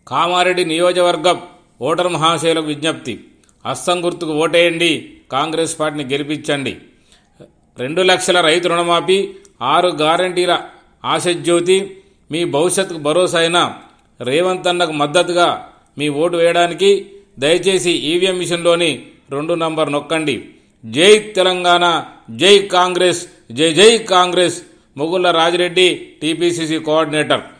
కామారెడ్డి నియోజకవర్గం ఓటరు మహాశయులకు విజ్ఞప్తి. హస్తం గుర్తుకు ఓటేయండి, కాంగ్రెస్ పార్టీని గెలిపించండి. 2 లక్షల రైతు రుణమాఫీ, 6 గ్యారంటీల ఆశజ్యోతి, మీ భవిష్యత్తుకు భరోసా అయిన రేవంత్ అన్నకు మద్దతుగా మీ ఓటు వేయడానికి దయచేసి ఈవీఎం మిషన్లోని 2 నంబర్ నొక్కండి. జై తెలంగాణ, జై కాంగ్రెస్, జై జై కాంగ్రెస్. Mogulla Rajireddy, TPCC coordinator.